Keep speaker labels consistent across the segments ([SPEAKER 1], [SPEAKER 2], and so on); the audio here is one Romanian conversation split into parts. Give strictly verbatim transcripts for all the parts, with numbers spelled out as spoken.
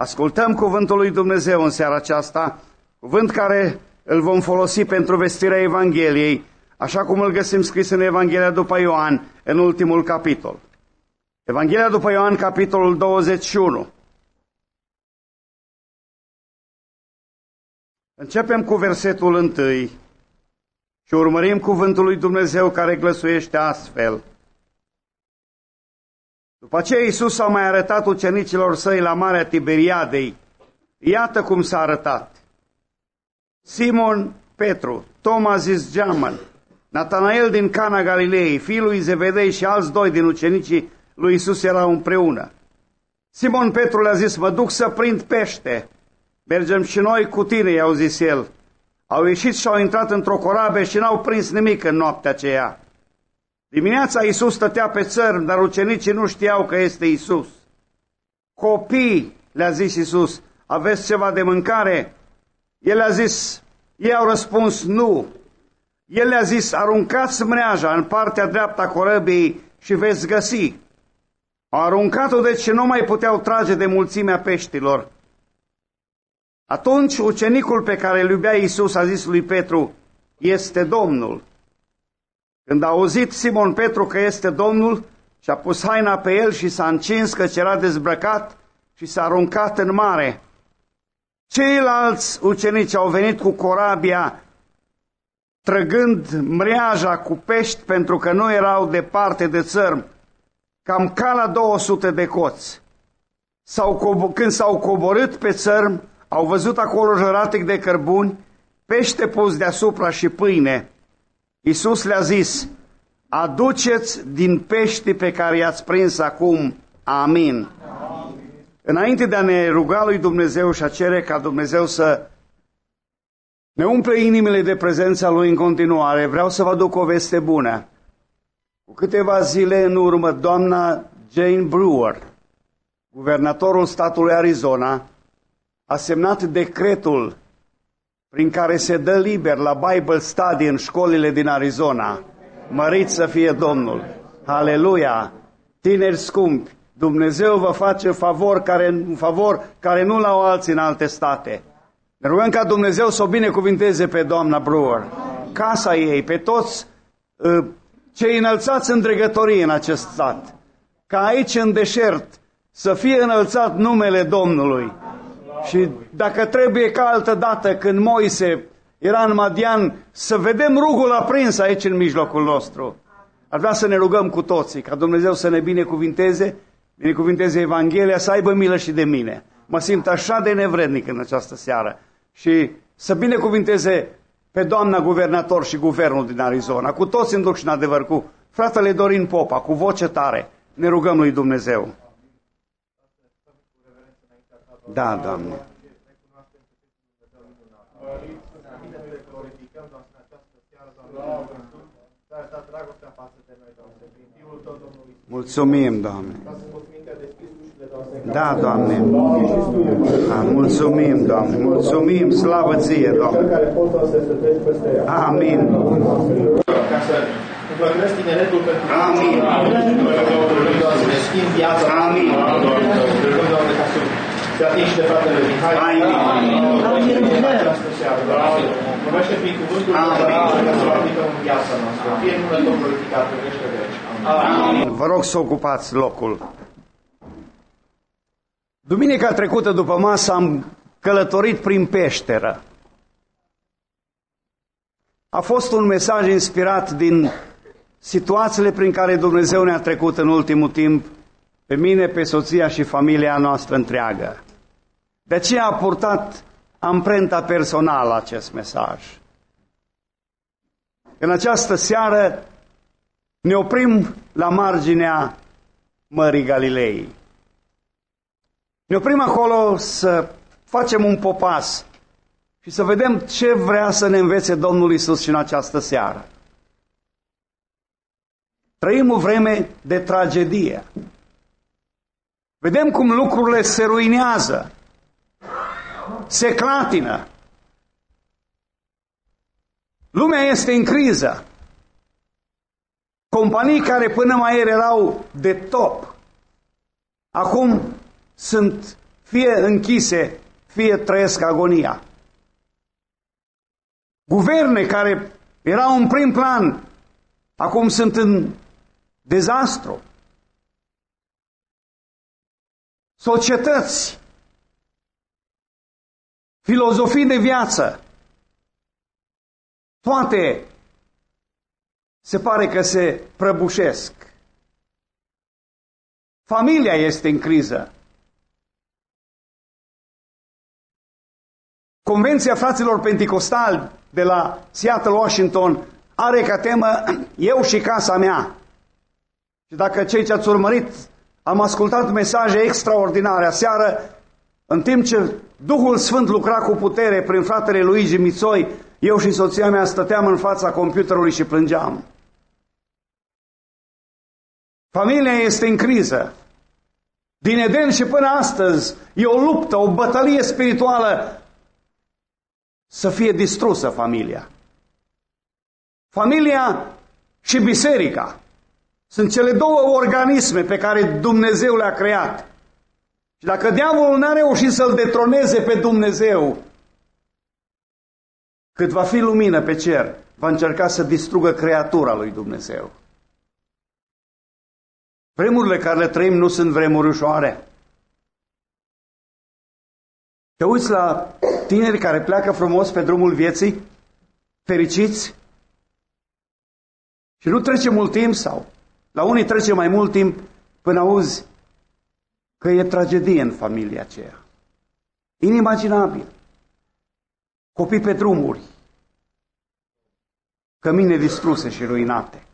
[SPEAKER 1] Ascultăm cuvântul lui Dumnezeu în seara aceasta, cuvânt care îl vom folosi pentru vestirea Evangheliei, așa cum îl găsim scris în Evanghelia după Ioan, în ultimul capitol. Evanghelia după Ioan, capitolul douăzeci și unu. Începem cu versetul întâi și urmărim cuvântul lui Dumnezeu care glăsuiește astfel. După aceea Iisus a mai arătat ucenicilor săi la Marea Tiberiadei. Iată cum s-a arătat. Simon Petru, Toma zis Geamăn, Natanael din Cana Galilei, fiul lui Zevedei și alți doi din ucenicii lui Iisus erau împreună. Simon Petru le-a zis, mă duc să prind pește. Mergem și noi cu tine, i-au zis el. Au ieșit și au intrat într-o corabie și n-au prins nimic în noaptea aceea. Dimineața Iisus stătea pe țărm, dar ucenicii nu știau că este Iisus. Copii, le-a zis Iisus, aveți ceva de mâncare? El le-a zis, ei au răspuns nu. El le-a zis, aruncați mreaja în partea dreaptă a corăbiei și veți găsi. Au aruncat-o deci și nu mai puteau trage de mulțimea peștilor. Atunci ucenicul pe care îl iubea Iisus a zis lui Petru, este Domnul. Când a auzit Simon Petru că este Domnul, și-a pus haina pe el și s-a încins căci era dezbrăcat și s-a aruncat în mare. Ceilalți ucenici au venit cu corabia, trăgând mreaja cu pești, pentru că nu erau departe de țărm, cam ca la două sute de coți. S-au, când s-au coborât pe țărm, au văzut acolo jăratic de cărbuni, pește pus deasupra și pâine. Iisus le-a zis, aduceți din pești pe care i-ați prins acum. Amin. Amin. Înainte de a ne ruga lui Dumnezeu și a cere ca Dumnezeu să ne umple inimile de prezența Lui în continuare, vreau să vă aduc o veste bună. Cu câteva zile în urmă, doamna Jane Brewer, guvernatorul statului Arizona, a semnat decretul prin care se dă liber la Bible Study în școlile din Arizona. Mărit să fie Domnul! Aleluia! Tineri scumpi, Dumnezeu vă face favor care, un favor care nu l-au alții în alte state. Ne rugăm ca Dumnezeu să o binecuvinteze pe doamna Brewer, casa ei, pe toți uh, cei înălțați în dregătorie în acest stat. Ca aici în deșert să fie înălțat numele Domnului. Și dacă trebuie ca altă dată când Moise era în Madian, să vedem rugul aprins aici în mijlocul nostru. Ar vrea să ne rugăm cu toții, ca Dumnezeu să ne binecuvinteze, binecuvinteze Evanghelia, să aibă milă și de mine. Mă simt așa de nevrednic în această seară. Și să binecuvinteze pe doamna guvernator și guvernul din Arizona, cu toți în duc și în adevăr, cu fratele Dorin Popa, cu voce tare. Ne rugăm lui Dumnezeu. Da, Doamne. Mulțumim, Doamne. Da, Doamne. Mulțumim, Doamne. Mulțumim, slavă Ție, Doamne. Amin.
[SPEAKER 2] Împărtășesc tineretul pentru
[SPEAKER 1] Amin.
[SPEAKER 2] să schimb viața.
[SPEAKER 1] Amin.
[SPEAKER 2] Să atingi de fratele Mihai.
[SPEAKER 1] Amin.
[SPEAKER 2] Vorbește prin cuvântul ca să-l aplicăm în viața noastră. Fie numele Domnului glorificat, vorbește veci. Amin.
[SPEAKER 1] Vă rog să ocupați locul. Duminica trecută după masă am călătorit prin peșteră. A fost un mesaj inspirat din situațiile prin care Dumnezeu ne-a trecut în ultimul timp, pe mine, pe soția și familia noastră întreagă. De aceea a purtat amprenta personală acest mesaj. În această seară ne oprim la marginea Mării Galilei. Ne oprim acolo să facem un popas și să vedem ce vrea să ne învețe Domnul Iisus și în această seară. Trăim o vreme de tragedie. Vedem cum lucrurile se ruinează, se clatină. Lumea este în criză. Companii care până mai ieri erau de top, acum sunt fie închise, fie trăiesc agonia. Guverne care erau în prim plan, acum sunt în dezastru. Societăți, filozofii de viață, toate se pare că se prăbușesc. Familia este în criză. Convenția fraților penticostali de la Seattle, Washington, are ca temă eu și casa mea. Și dacă cei ce ați urmărit, am ascultat mesaje extraordinare aseară, în timp ce Duhul Sfânt lucra cu putere prin fratele Luigi Mițoi, eu și soția mea stăteam în fața computerului și plângeam. Familia este în criză. Din Eden și până astăzi e o luptă, o bătălie spirituală să fie distrusă familia. Familia și biserica sunt cele două organisme pe care Dumnezeu le-a creat. Și dacă diavolul n-a reușit să-L detroneze pe Dumnezeu, cât va fi lumină pe cer, va încerca să distrugă creatura lui Dumnezeu. Vremurile care le trăim nu sunt vremuri ușoare. Te uiți la tineri care pleacă frumos pe drumul vieții, fericiți, și nu trece mult timp, sau la unii trece mai mult timp până auzi că e tragedie în familia aceea. Inimaginabil. Copii pe drumuri, cămine distruse și ruinate.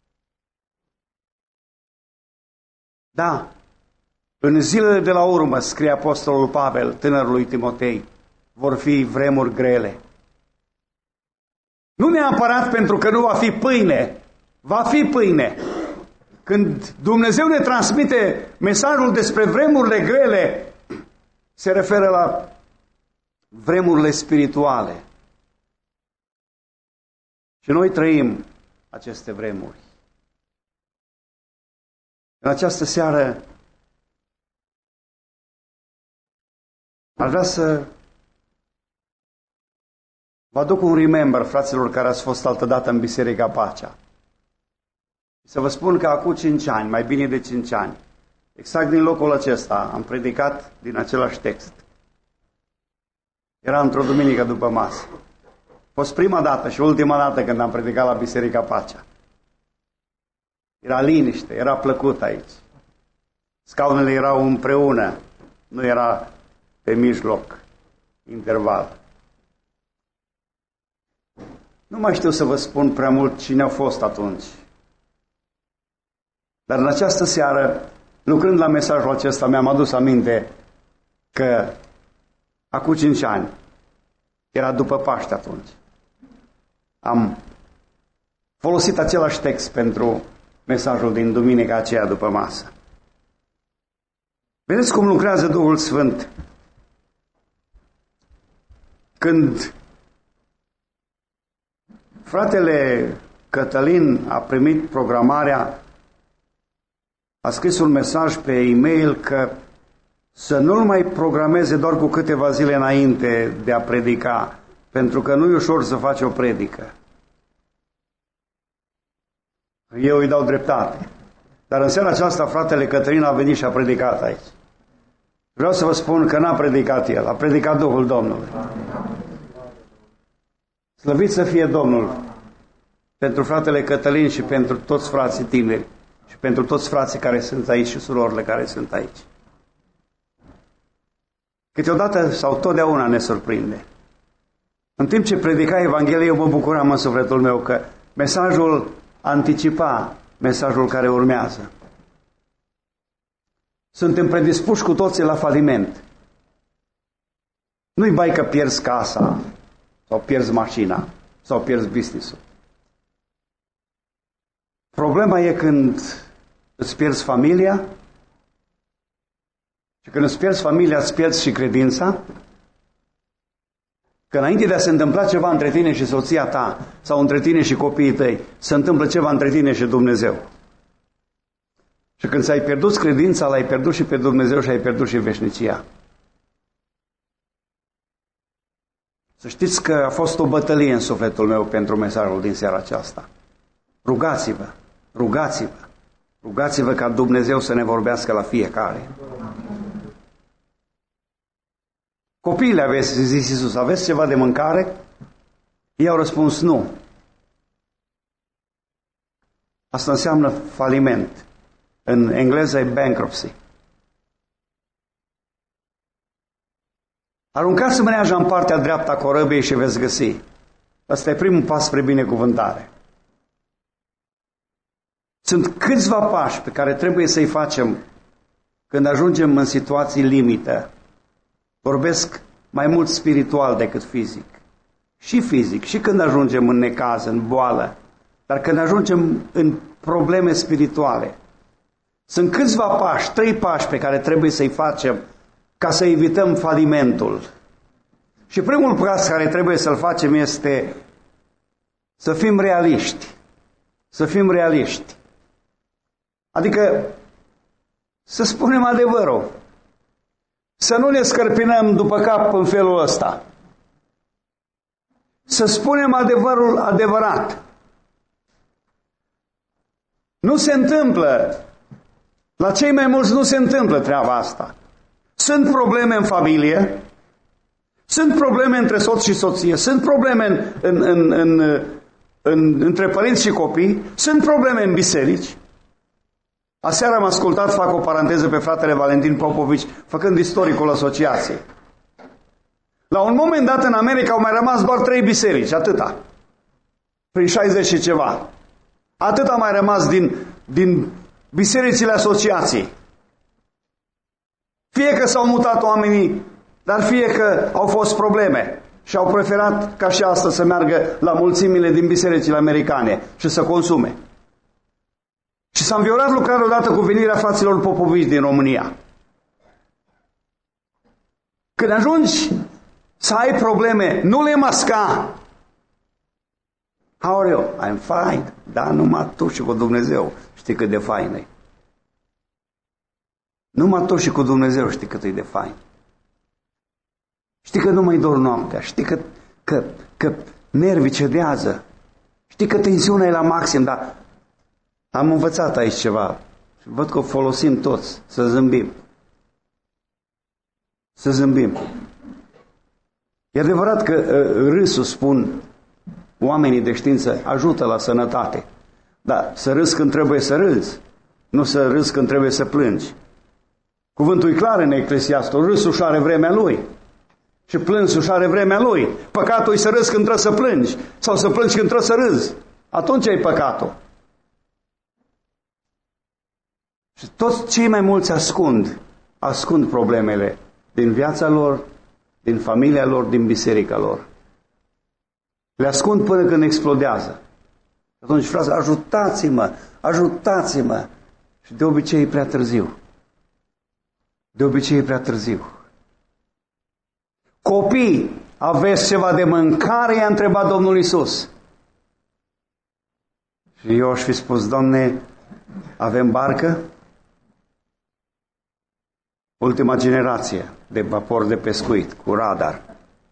[SPEAKER 1] Da, în zilele de la urmă, scrie apostolul Pavel tânărului Timotei, vor fi vremuri grele. Nu neapărat pentru că nu va fi pâine, va fi pâine. Când Dumnezeu ne transmite mesajul despre vremurile grele, se referă la vremurile spirituale. Și noi trăim aceste vremuri. În această seară aș vrea să vă aduc un remember, fraților care ați fost altădată în Biserica Pacea. Să vă spun că acum cinci ani, mai bine de cinci ani, exact din locul acesta, am predicat din același text. Era într-o duminică după masă. A fost prima dată și ultima dată când am predicat la Biserica Pacea. Era liniște, era plăcut aici. Scaunele erau împreună, nu era pe mijloc, interval. Nu mai știu să vă spun prea mult cine a fost atunci. Dar în această seară, lucrând la mesajul acesta, mi-am adus aminte că acum cinci ani, era după Paște atunci, am folosit același text pentru mesajul din duminica aceea după masă. Vedeți cum lucrează Duhul Sfânt. Când fratele Cătălin a primit programarea, a scris un mesaj pe e-mail că să nu-l mai programeze doar cu câteva zile înainte de a predica, pentru că nu e ușor să faci o predică. Eu îi dau dreptate. Dar în seara aceasta fratele Cătălin a venit și a predicat aici. Vreau să vă spun că n-a predicat el, a predicat Duhul Domnului. Slăvit să fie Domnul pentru fratele Cătălin și pentru toți frații tineri și pentru toți frații care sunt aici și surorile care sunt aici. Câteodată sau totdeauna ne surprinde. În timp ce predica Evanghelia, eu mă bucuram în sufletul meu că mesajul anticipa mesajul care urmează. Suntem predispuși cu toții la faliment. Nu-i bai că pierzi casa, sau pierzi mașina, sau pierzi business-ul. Problema e când îți pierzi familia, și când îți pierzi familia, îți pierzi și credința, că înainte de a se întâmpla ceva între tine și soția ta, sau între tine și copiii tăi, se întâmplă ceva între tine și Dumnezeu. Și când ți-ai pierdut credința, l-ai pierdut și pe Dumnezeu și ai pierdut și veșnicia. Să știți că a fost o bătălie în sufletul meu pentru mesajul din seara aceasta. Rugați-vă, rugați-vă, rugați-vă ca Dumnezeu să ne vorbească la fiecare. Copiii, aveți, zis Iisus, aveți ceva de mâncare? Ei au răspuns nu. Asta înseamnă faliment. În engleză e bankruptcy. Aruncați mâneaja în partea dreaptă a corăbiei și veți găsi. Asta e primul pas spre binecuvântare. Sunt câțiva pași pe care trebuie să-i facem când ajungem în situații limită. Vorbesc mai mult spiritual decât fizic. Și fizic, și când ajungem în necaz, în boală, dar când ajungem în probleme spirituale. Sunt câțiva pași, trei pași pe care trebuie să-i facem ca să evităm falimentul. Și primul pas care trebuie să-l facem este să fim realiști. Să fim realiști. Adică să spunem adevărul. Să nu ne scărpinăm după cap în felul ăsta. Să spunem adevărul adevărat. Nu se întâmplă, la cei mai mulți nu se întâmplă treaba asta. Sunt probleme în familie, sunt probleme între soț și soție, sunt probleme în, în, în, în, în, între părinți și copii, sunt probleme în biserici. Aseară am ascultat, fac o paranteză, pe fratele Valentin Popovici, făcând istoricul asociației. La un moment dat în America au mai rămas doar trei biserici, atâta. Prin șaizeci și ceva. Atât a mai rămas din, din bisericile asociației. Fie că s-au mutat oamenii, dar fie că au fost probleme și au preferat ca și astăzi să meargă la mulțimile din bisericile americane și să consume. Și s-a înviorat lucrarea odată cu venirea fraților Popovici din România. Când ajungi să ai probleme, nu le masca. How are you? I'm fine. Da, numai tu și cu Dumnezeu știi cât de fain e. Numai tu și cu Dumnezeu știi cât e de fain. Știi că nu mai dor noaptea, știi că, că, că nervii cedează, știi că tensiunea e la maxim, dar am învățat aici ceva și văd că o folosim toți, să zâmbim. Să zâmbim. E adevărat că uh, râsul, spun oamenii de știință, ajută la sănătate, dar să râzi când trebuie să râzi, nu să râzi când trebuie să plângi. Cuvântul e clar în Eclesiastul, râsul și are vremea lui și plânsul și are vremea lui. Păcatul e să râzi când trebuie să plângi sau să plângi când trebuie să râzi. Atunci ai păcatul. Și toți cei mai mulți ascund, ascund problemele din viața lor, din familia lor, din biserica lor. Le ascund până când explodează. Atunci, frate, ajutați-mă, ajutați-mă. Și de obicei e prea târziu. De obicei e prea târziu. Copii, aveți ceva de mâncare? I-a întrebat Domnul Iisus. Și eu aș fi spus, Doamne, avem barcă? Ultima generație de vapor de pescuit cu radar.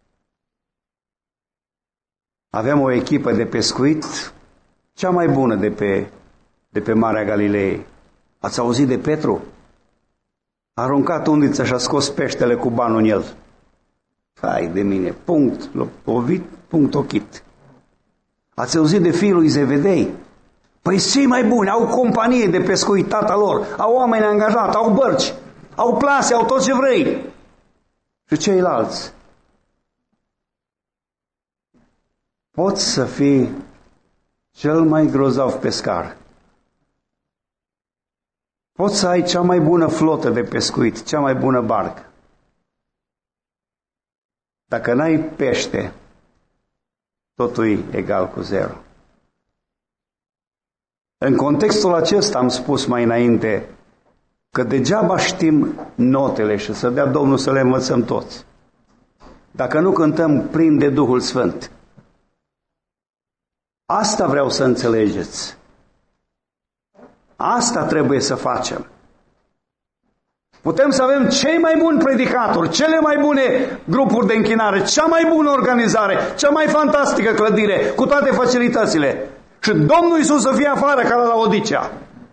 [SPEAKER 1] Avem o echipă de pescuit cea mai bună de pe, de pe Marea Galilei. Ați auzit de Petru? A aruncat undița și a scos peștele cu banul în el. Hai de mine, punct lopovit, punct ochit. Ați auzit de fiul lui Zevedei? Păi cei mai buni, au companie de pescuit, tata lor, au oameni angajați, au bărci, au plase, au tot ce vrei. Și ceilalți? Poți să fii cel mai grozav pescar. Poți să ai cea mai bună flotă de pescuit, cea mai bună barcă. Dacă n-ai pește, totul e egal cu zero. În contextul acesta am spus mai înainte că degeaba știm notele și să dea Domnul să le învățăm toți, dacă nu cântăm plin de Duhul Sfânt. Asta vreau să înțelegeți. Asta trebuie să facem. Putem să avem cei mai buni predicatori, cele mai bune grupuri de închinare, cea mai bună organizare, cea mai fantastică clădire, cu toate facilitățile. Și Domnul Iisus să fie afară ca la Odicea.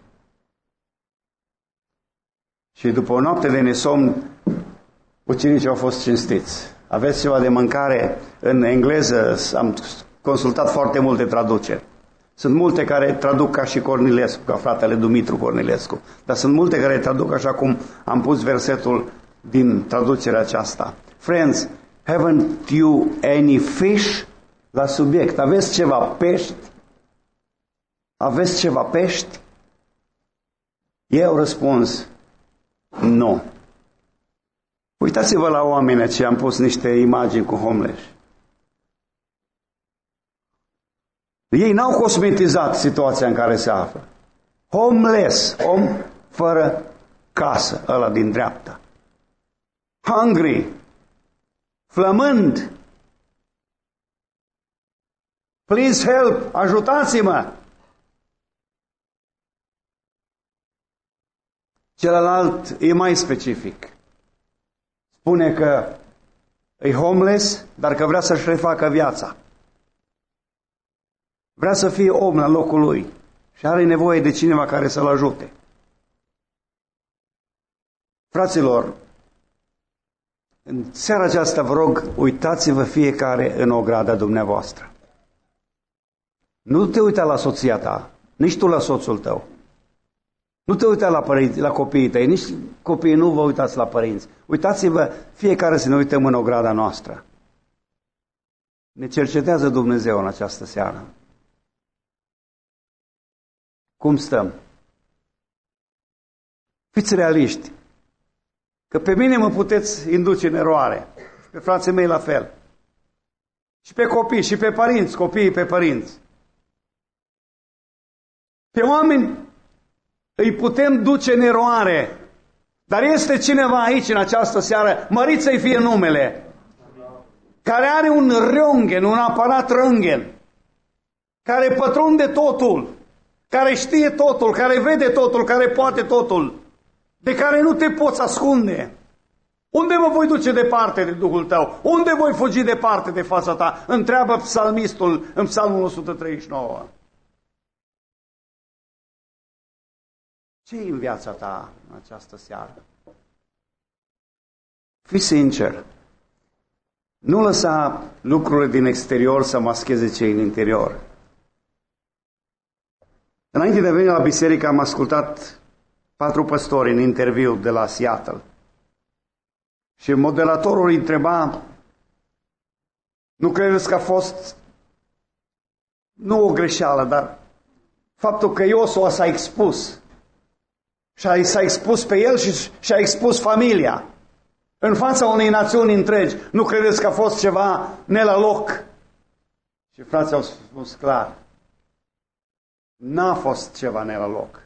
[SPEAKER 1] Și după o noapte de nesomn, ucenicii au fost cinstiți. Aveți ceva de mâncare? În engleză am consultat foarte multe traduceri. Sunt multe care traduc ca și Cornilescu, ca fratele Dumitru Cornilescu. Dar sunt multe care traduc așa cum am pus versetul din traducerea aceasta. Friends, haven't you any fish? La subiect. Aveți ceva pești? Aveți ceva pești? Ei au răspuns, nu. Uitați-vă la oamenii aceia, am pus niște imagini cu homeless. Ei n-au cosmetizat situația în care se află. Homeless, om fără casă, ăla din dreapta. Hungry, flămând. Please help, ajutați-mă. Celălalt e mai specific. Spune că e homeless, dar că vrea să-și refacă viața. Vrea să fie om la locul lui și are nevoie de cineva care să-l ajute. Fraților, în seara aceasta vă rog, uitați-vă fiecare în ograda dumneavoastră. Nu te uita la soția ta, nici tu la soțul tău. Nu te uita la, părinți, la copiii tăi, nici copiii nu vă uitați la părinți. Uitați-vă fiecare să ne uităm în ograda noastră. Ne cercetează Dumnezeu în această seară. Cum stăm? Fiți realiști. Că pe mine mă puteți induce în eroare. Și pe frații mei la fel. Și pe copii, și pe părinți, copiii pe părinți. Pe oameni îi putem duce în eroare. Dar este cineva aici în această seară, mărit să-i fie numele, care are un röntgen, un aparat röntgen, care pătrunde totul, care știe totul, care vede totul, care poate totul, de care nu te poți ascunde. Unde mă voi duce departe de Duhul tău? Unde voi fugi departe de fața ta? Întreabă psalmistul în Psalmul o sută treizeci și nouă. Ce e în viața ta în această seară? Fii sincer. Nu lăsa lucrurile din exterior să mascheze cei din interior. Înainte de a veni la biserică am ascultat patru păstori în interviu de la Seattle. Și moderatorul îi întreba, nu credeți că a fost, nu o greșeală, dar faptul că Iosua s-a expus și s-a expus pe el și și-a expus familia în fața unei națiuni întregi, nu credeți că a fost ceva ne la loc? Și frații au spus clar, n-a fost ceva ne la loc.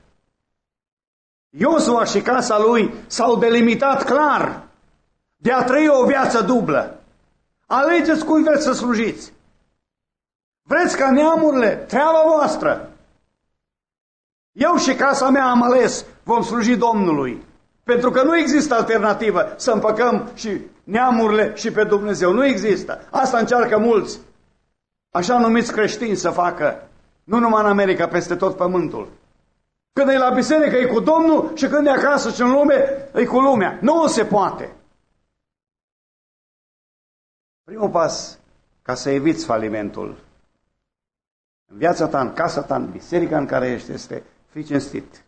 [SPEAKER 1] Iosua și casa lui s-au delimitat clar de a trăi o viață dublă. Alegeți cui vreți să slujiți. Vreți ca neamurile, treaba voastră. Eu și casa mea am ales, vom sluji Domnului. Pentru că nu există alternativă să împăcăm și neamurile și pe Dumnezeu. Nu există. Asta încearcă mulți, așa numiți creștini, să facă. Nu numai în America, peste tot pământul. Când e la biserică, e cu Domnul și când e acasă și în lume, e cu lumea. Nu se poate. Primul pas ca să eviți falimentul în viața ta, în casa ta, în biserica în care ești, este fii cinstit.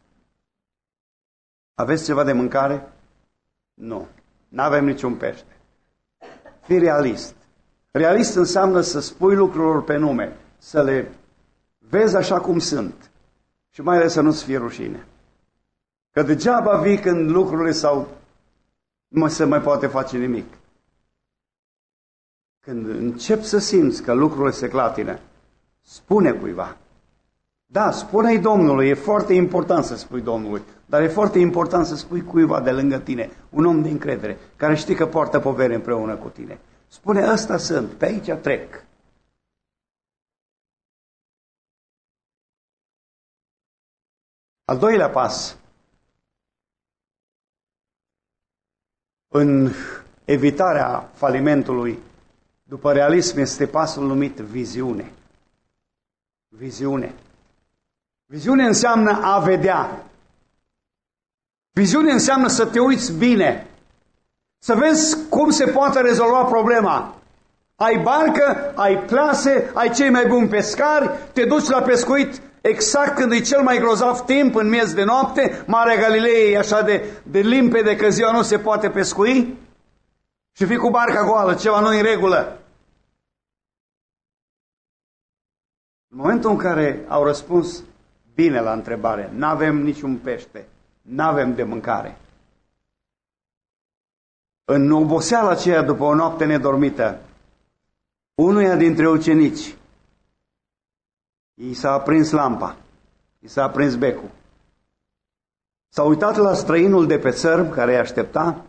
[SPEAKER 1] Aveți ceva de mâncare? Nu. N-avem niciun pește. Fii realist. Realist înseamnă să spui lucrurilor pe nume, să le vezi așa cum sunt și mai ales să nu-ți fie rușine. Că degeaba vii când lucrurile sau nu se mai poate face nimic. Când începi să simți că lucrurile se clatină, spune cuiva. Da, spune-i Domnului, e foarte important să spui Domnului, dar e foarte important să spui cuiva de lângă tine, un om de încredere, care știi că poartă povere împreună cu tine. Spune, ăsta sunt, pe aici trec. Al doilea pas. în evitarea falimentului, după realism, este pasul numit viziune. Viziune. Viziune înseamnă a vedea. Viziune înseamnă să te uiți bine, să vezi cum se poate rezolva problema. Ai barcă, ai plase, ai cei mai buni pescari, te duci la pescuit exact când e cel mai grozav timp, în miez de noapte, Marea Galilei e așa de, de limpede că ziua nu se poate pescui și fii cu barca goală, ceva nu în regulă. În momentul în care au răspuns bine la întrebare, n-avem niciun pește, n-avem de mâncare. În oboseala aceea, după o noapte nedormită, unuia dintre ucenici i s-a aprins lampa, i s-a aprins becul. S-a uitat la străinul de pe țărm care îi aștepta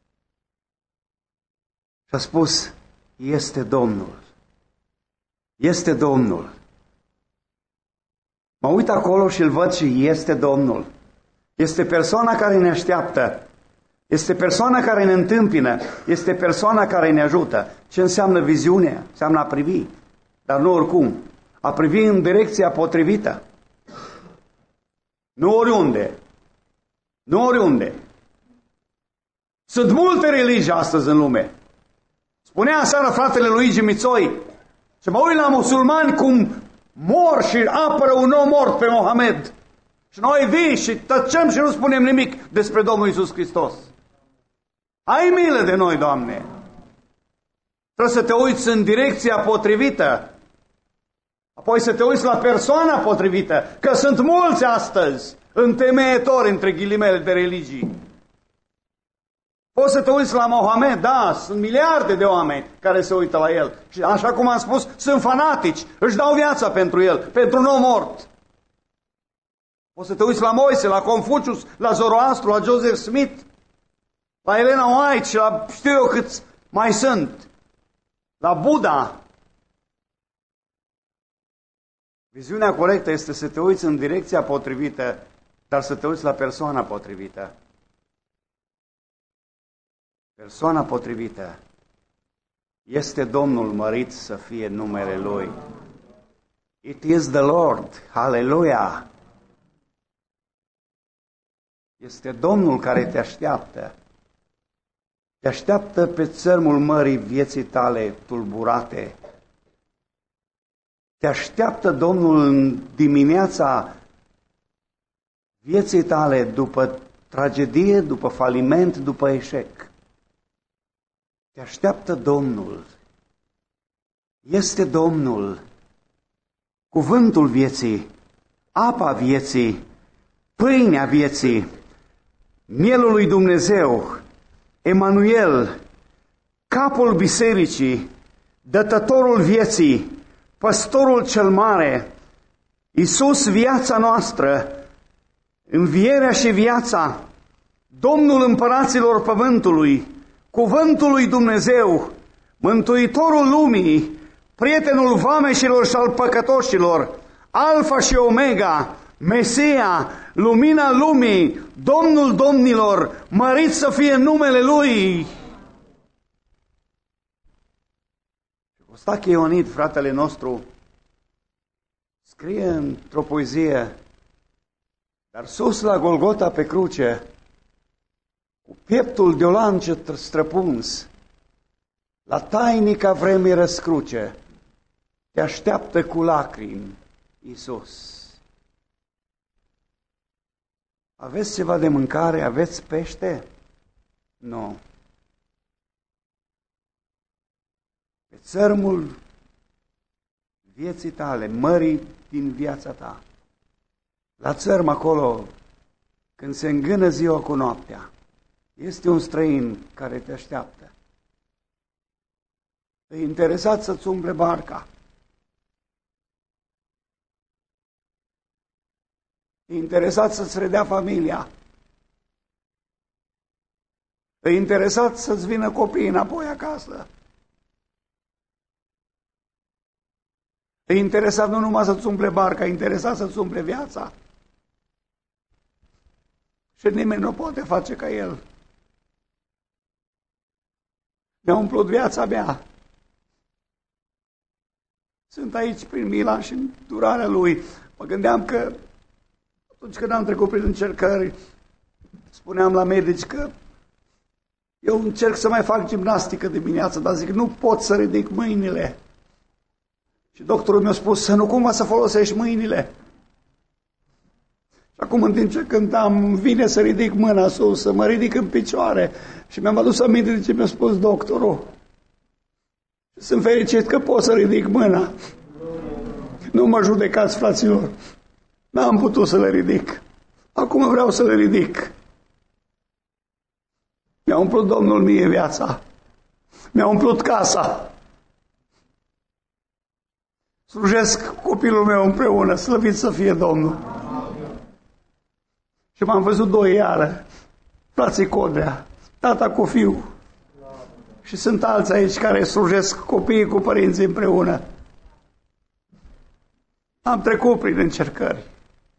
[SPEAKER 1] și a spus, este Domnul, este Domnul. Mă uit acolo și îl văd și este Domnul. Este persoana care ne așteaptă. Este persoana care ne întâmpină. Este persoana care ne ajută. Ce înseamnă viziunea? Înseamnă a privi. Dar nu oricum. A privi în direcția potrivită. Nu oriunde. Nu oriunde. Sunt multe religii astăzi în lume. Spunea seara fratele Luigi Mițoi și mă uit la musulmani cum mor și apără un om mort pe Mohamed. Și noi vii și tăcem și nu spunem nimic despre Domnul Iisus Hristos. Ai milă de noi, Doamne! Trebuie să te uiți în direcția potrivită. Apoi să te uiți la persoana potrivită. Că sunt mulți astăzi întemeietori între ghilimele de religii. Poți să te uiți la Mohamed, da, sunt miliarde de oameni care se uită la el. Și așa cum am spus, sunt fanatici, își dau viața pentru el, pentru un om mort. Poți să te uiți la Moise, la Confucius, la Zoroastru, la Joseph Smith, la Elena White și la știu eu câți mai sunt, la Buddha. Viziunea corectă este să te uiți în direcția potrivită, dar să te uiți la persoana potrivită. Persoana potrivită este Domnul, mărit să fie numele Lui. It is the Lord. Hallelujah! Este Domnul care te așteaptă. Te așteaptă pe țărmul mării vieții tale tulburate. Te așteaptă Domnul în dimineața vieții tale după tragedie, după faliment, după eșec. Te așteaptă Domnul. Este Domnul. Cuvântul vieții, apa vieții, pâinea vieții, mielul lui Dumnezeu, Emanuel, capul bisericii, dătătorul vieții, păstorul cel mare, Iisus, viața noastră, învierea și viața, Domnul împăraților pământului, Cuvântul lui Dumnezeu, Mântuitorul lumii, prietenul vameșilor și al păcătoșilor, Alfa și Omega, Mesia, lumina lumii, Domnul domnilor, mărit să fie numele Lui. Costache Ionid, fratele nostru, scrie într-o poezie, dar sus la Golgota pe cruce, cu pieptul de o lance străpuns, la tainica vremii răscruce, te așteaptă cu lacrimi, Iisus. Aveți ceva de mâncare? Aveți pește? Nu. Pe țărmul vieții tale, mării din viața ta, la țărm acolo, când se îngână ziua cu noaptea, este un străin care te așteaptă. E interesat să-ți umple barca. E interesat să-ți redea familia. E interesat să-ți vină copiii înapoi acasă. E interesat nu numai să-ți umple barca, e interesat să-ți umple viața. Și nimeni nu poate face ca el. mi-a umplut viața mea. Sunt aici prin mila și durarea Lui. Mă gândeam că atunci când am trecut prin încercări, spuneam la medici că eu încerc să mai fac gimnastică dimineața, dar zic, nu pot să ridic mâinile. Și doctorul mi-a spus să nu cumva să folosești mâinile. Și acum în timp ce cântam, îmi vine să ridic mâna sus, să mă ridic în picioare. Și mi-am adus aminte de ce mi-a spus doctorul. Și sunt fericit că pot să ridic mâna. Nu mă judecați, fraților. N-am putut să le ridic. Acum vreau să le ridic. Mi-a umplut Domnul mie viața. Mi-a umplut casa. Slujesc copilul meu împreună, slăvit să fie Domnul. Și m-am văzut doi iară, frații Codrea, tata cu fiu. Și sunt alții aici care slujesc copiii cu părinții împreună. Am trecut prin încercări.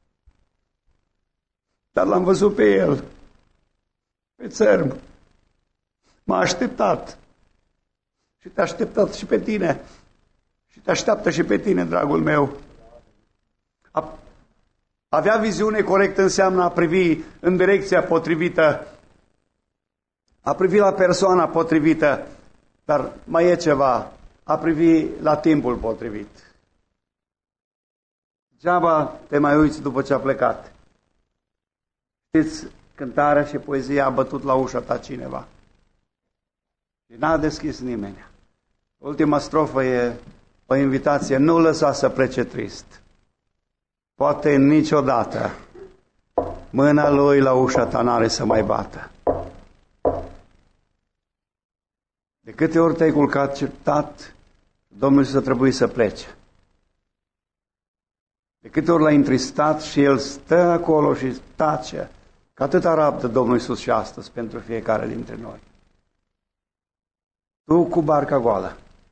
[SPEAKER 1] Dar l-am văzut pe el, pe țărm. M-a așteptat. Și te-a așteptat și pe tine. Și te așteaptă și pe tine, dragul meu. A, avea viziune corectă înseamnă a privi în direcția potrivită, a privi la persoana potrivită, dar mai e ceva, a privi la timpul potrivit. Degeaba te mai uiți după ce a plecat. Știți, cântarea și poezia a bătut la ușa ta cineva. Și n-a deschis nimeni. Ultima strofă e o invitație, nu lăsa să plece trist. Poate niciodată mâna lui la ușa ta n-are să mai bată. De câte ori te-ai culcat certat, Domnul să trebuie să plece. De câte ori l-ai întristat și El stă acolo și tace, că atâta rabdă Domnul Iisus și astăzi pentru fiecare dintre noi. Tu cu barca goală.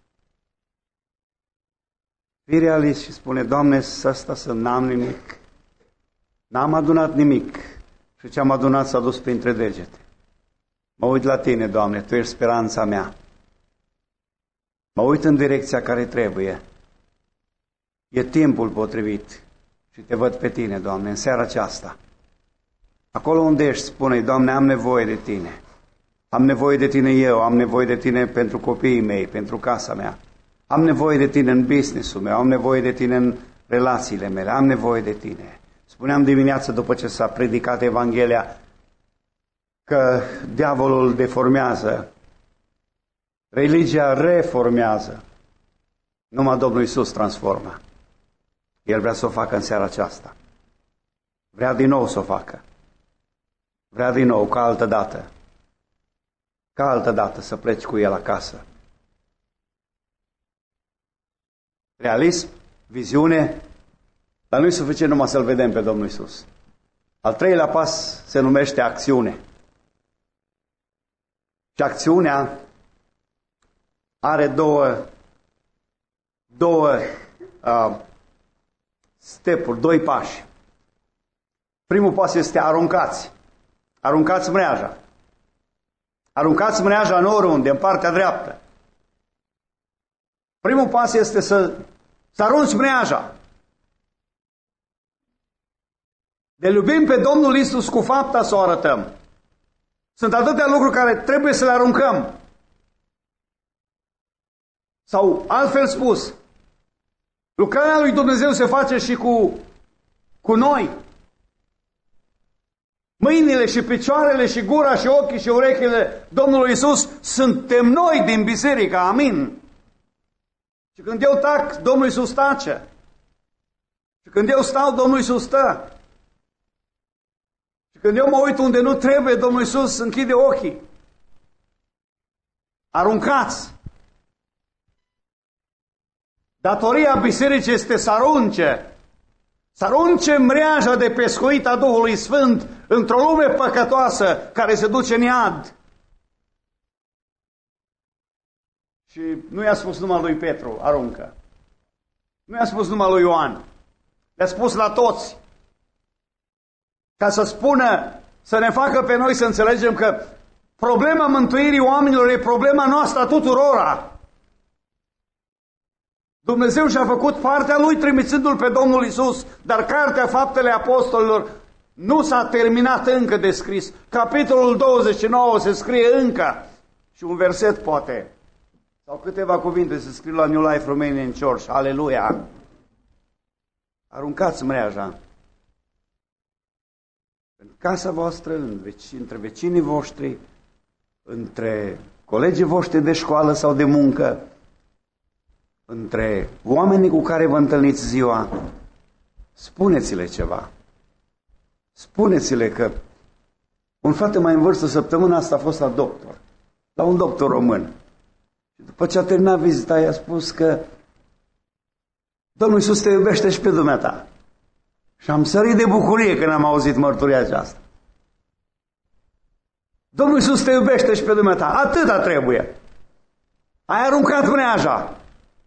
[SPEAKER 1] Fii realist și spune, Doamne, ăsta să n-am nimic. N-am adunat nimic și ce am adunat s-a dus printre degete. Mă uit la Tine, Doamne, Tu ești speranța mea. Mă uit în direcția care trebuie. E timpul potrivit și Te văd pe Tine, Doamne, în seara aceasta. Acolo unde ești, spune-i, Doamne, am nevoie de Tine. Am nevoie de Tine eu, am nevoie de Tine pentru copiii mei, pentru casa mea. Am nevoie de Tine în business-ul meu, am nevoie de Tine în relațiile mele, am nevoie de Tine. Spuneam dimineața după ce s-a predicat Evanghelia că diavolul deformează, religia reformează, numai Domnul Iisus transformă. El vrea să o facă în seara aceasta. Vrea din nou să o facă. Vrea din nou, ca altă dată. Ca altă dată să pleci cu El acasă. Realism, viziune, dar nu-i suficient numai să-L vedem pe Domnul Iisus. Al treilea pas se numește acțiune. Și acțiunea are două, două uh, stepuri, doi pași. Primul pas este aruncați. Aruncați mreaja. Aruncați mreaja în oriunde, în partea dreaptă. Primul pas este să, să arunci mreaja. De iubim pe Domnul Iisus cu fapta să o arătăm. Sunt atâtea lucruri care trebuie să le aruncăm. Sau, altfel spus, lucrarea lui Dumnezeu se face și cu, cu noi. Mâinile și picioarele și gura și ochii și urechile Domnului Iisus suntem noi din biserică. Amin. Și când eu tac, Domnul Iisus tace. Și când eu stau, Domnul Iisus stă. Și când eu mă uit unde nu trebuie, Domnul Iisus închide ochii. Aruncați. Datoria bisericii este să arunce. Să arunce mreaja de pescuit a Duhului Sfânt într-o lume păcătoasă care se duce în iad. Și nu i-a spus numai lui Petru, aruncă. Nu i-a spus numai lui Ioan. Le-a spus la toți. Ca să spună, să ne facă pe noi să înțelegem că Problema mântuirii oamenilor e problema noastră a tuturora. Dumnezeu și-a făcut partea Lui trimițându-L pe Domnul Iisus, dar Cartea Faptele Apostolilor nu s-a terminat încă de scris. Capitolul douăzeci și nouă se scrie încă și un verset poate, sau câteva cuvinte se scriu la New Life Romanian Church. Aleluia! Aruncați mreaja în casa voastră, în veci, între vecinii voștri, între colegii voștri de școală sau de muncă, între oamenii cu care vă întâlniți ziua. Spuneți-le ceva. Spuneți-le că un frate mai în vârstă săptămâna asta a fost la doctor, la un doctor român. Și după ce a terminat vizita, i-a spus că Domnul Iisus te iubește și pe dumneata. Și am sărit de bucurie când am auzit mărturia aceasta. Domnul Iisus te iubește și pe dumneata. Atâta trebuie. Ai aruncat mreaja.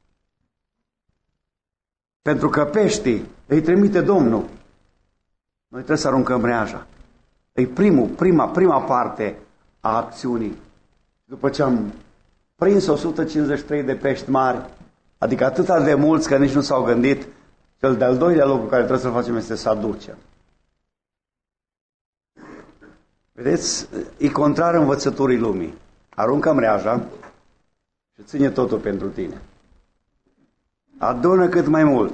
[SPEAKER 1] Pentru că peștii îi trimite Domnul. Noi trebuie să aruncăm mreaja. E primul, prima, prima parte a acțiunii. După ce am prins o sută cincizeci și trei de pești mari, adică atâta de mulți că nici nu s-au gândit, cel de-al doilea lucru care trebuie să-l facem este să aducem. Vedeți, e contrar învățăturii lumii. Aruncă mreaja și ține totul pentru tine. Adună cât mai mult.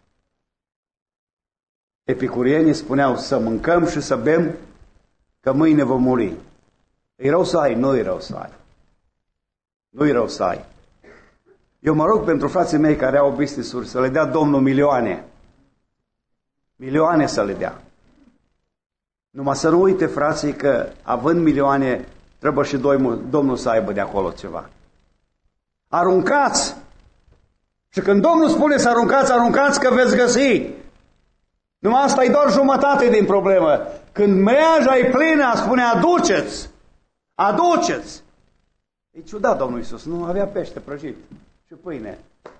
[SPEAKER 1] Epicurienii spuneau să mâncăm și să bem, că mâine vom muri. E rău să ai? Nu e rău să ai. Nu e rău să ai. Eu mă rog pentru frații mei care au business-uri să le dea Domnul milioane. Milioane să le dea. Numai să nu uite, frații, că având milioane, trebuie și Domnul să aibă de acolo ceva. Aruncați! Și când Domnul spune să aruncați, aruncați că veți găsi. Numai asta e doar jumătate din problemă. Când mreaja e plină, spune aduceți! Aduceți! E ciudat Domnul Iisus, nu avea pește prăjit și pâine.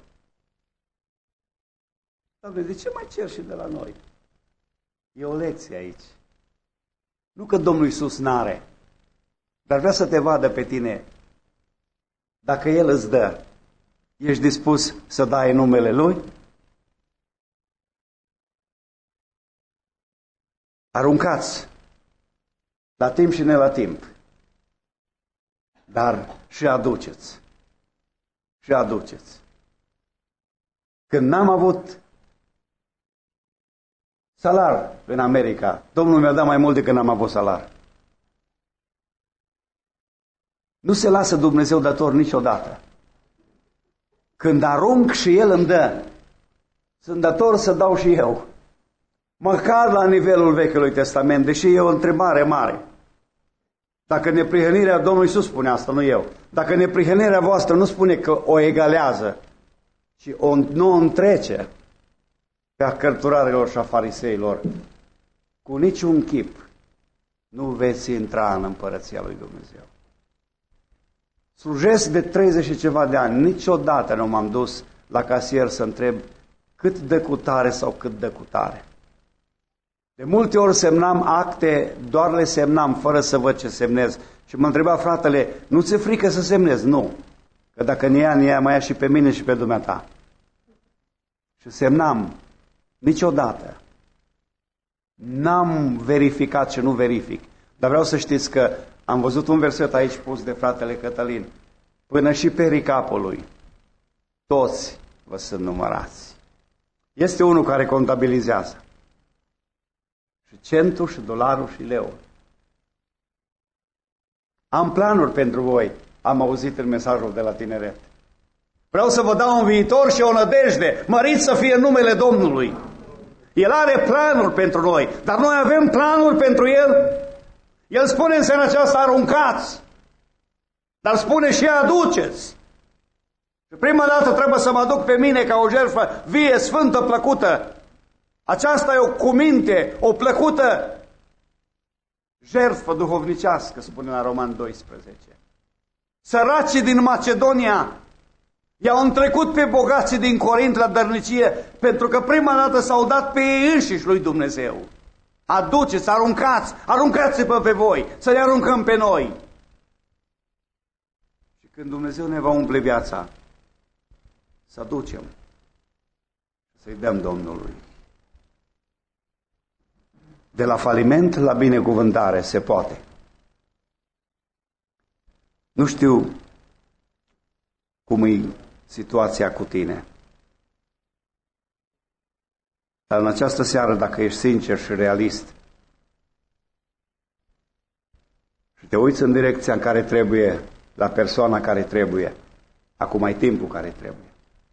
[SPEAKER 1] Doamne, de ce mai cer și de la noi? E o lecție aici. Nu că Domnul Iisus n-are, dar vrea să te vadă pe tine. Dacă El îți dă, ești dispus să dai în numele Lui? Aruncați la timp și ne la timp. Dar și aduceți. Și aduceți. Când n-am avut salar în America, Domnul mi-a dat mai mult decât n-am avut salar. Nu se lasă Dumnezeu dator niciodată. Când arunc și El îmi dă, sunt dator să dau și eu. Măcar la nivelul Vechiului Testament, deși e o întrebare mare. Dacă neprihănirea, Domnul Iisus spune asta, nu eu. Dacă neprihănirea voastră nu spune că o egalează, ci o nu o întrece pe a cărturarilor și a fariseilor, cu niciun chip nu veți intra în împărăția lui Dumnezeu. Slujesc de treizeci și ceva de ani, niciodată nu m-am dus la casier să întreb cât de cutare sau cât de cutare. De multe ori semnam acte, doar le semnam fără să văd ce semnez. Și mă întreba fratele, nu ți-e frică să semnezi? Nu. Că dacă ne ia, ne ia, mai ia și pe mine și pe dumneata. Și semnam. Niciodată. N-am verificat și nu verific. Dar vreau să știți că am văzut un verset aici pus de fratele Cătălin. Până și pe ricapul lui. Toți vă sunt numărați. Este unul care contabilizează. Și centul, și dolarul, și leu. Am planuri pentru voi, am auzit în mesajul de la tineret. Vreau să vă dau un viitor și o nădejde. Mărit să fie numele Domnului. El are planuri pentru noi, dar noi avem planuri pentru El. El spune în seara aceasta, aruncați, dar spune și aduceți. Și prima dată trebuie să mă aduc pe mine ca o jertfă vie, sfântă, plăcută. Aceasta e o cuminte, o plăcută jertfă duhovnicească, spune la Roman doisprezece. Săracii din Macedonia i-au întrecut pe bogații din Corint la dărnicie, pentru că prima dată s-au dat pe ei înșiși lui Dumnezeu. Aduceți, aruncați, aruncați-vă pe voi, să ne aruncăm pe noi. când Dumnezeu ne va umple viața, să aducem, să-i dăm Domnului. De la faliment la binecuvântare se poate. Nu știu cum e situația cu tine, dar în această seară, dacă ești sincer și realist și te uiți în direcția în care trebuie, la persoana care trebuie, acum ai timpul care trebuie.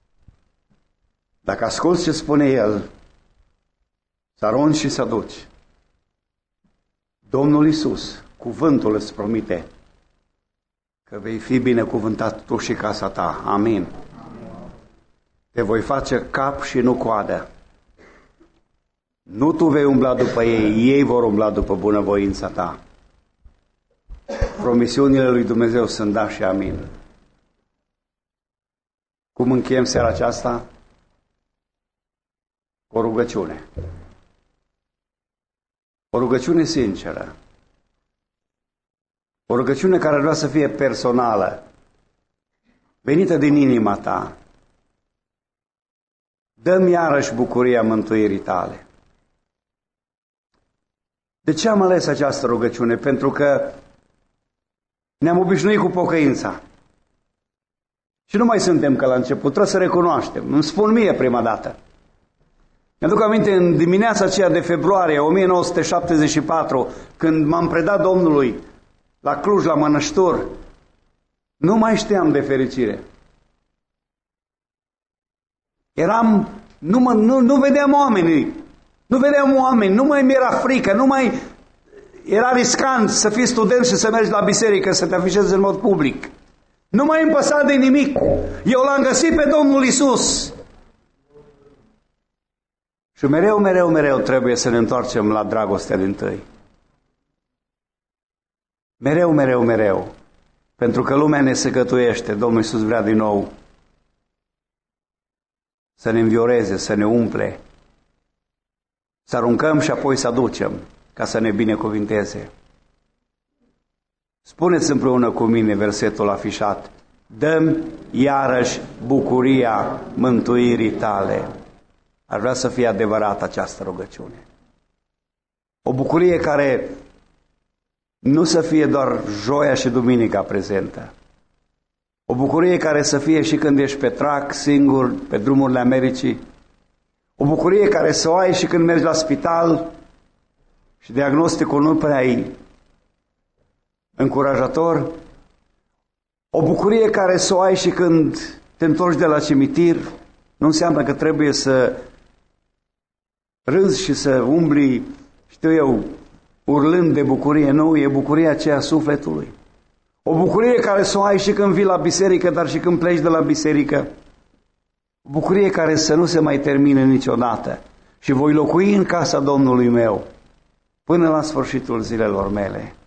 [SPEAKER 1] Dacă asculți ce spune El, să arunci și să duci. Domnul Iisus, cuvântul îți promite că vei fi binecuvântat tu și casa ta. Amin. Te voi face cap și nu coadă. Nu tu vei umbla după ei, ei vor umbla după bunăvoința ta. Promisiunile lui Dumnezeu sunt da și amin. Cum încheiem seara aceasta? O rugăciune. O rugăciune sinceră. O rugăciune care vrea să fie personală, venită din inima ta. Dă-mi iarăși bucuria mântuirii tale. De ce am ales această rugăciune? Pentru că ne-am obișnuit cu pocăința. Și nu mai suntem ca la început, trebuie să recunoaștem. Îmi spun mie prima dată. Mi-aduc aminte în dimineața aceea de februarie o mie nouă sute șaptezeci și patru, când m-am predat Domnului la Cluj, la Mănăștur, nu mai știam de fericire. Eram, nu, mă, nu, nu vedeam oamenii, nu vedeam oameni, nu mai mi-era frică, nu mai era riscant să fii student și să mergi la biserică, să te afișezi în mod public. Nu mai îmi păsa de nimic. Eu l-am găsit pe Domnul Iisus. Și mereu, mereu, mereu trebuie să ne întoarcem la dragostea dintâi. Mereu, mereu, mereu. Pentru că lumea ne secătuiește. Domnul Iisus vrea din nou să ne învioreze, să ne umple, să aruncăm și apoi să aducem ca să ne binecuvinteze. Spuneți împreună cu mine versetul afișat. Dă-mi iarăși bucuria mântuirii tale. Ar vrea să fie adevărată această rugăciune. O bucurie care nu să fie doar joia și duminica prezentă. O bucurie care să fie și când ești pe trac, singur, pe drumurile Americii. O bucurie care să o ai și când mergi la spital și diagnosticul nu prea e încurajator. O bucurie care să o ai și când te întorci de la cimitir. Nu înseamnă că trebuie să râzi și să umbli, știu eu, urlând de bucurie. Nu, e bucuria aceea sufletului. O bucurie care să o ai și când vii la biserică, dar și când pleci de la biserică. O bucurie care să nu se mai termine niciodată. Și voi locui în casa Domnului meu până la sfârșitul zilelor mele.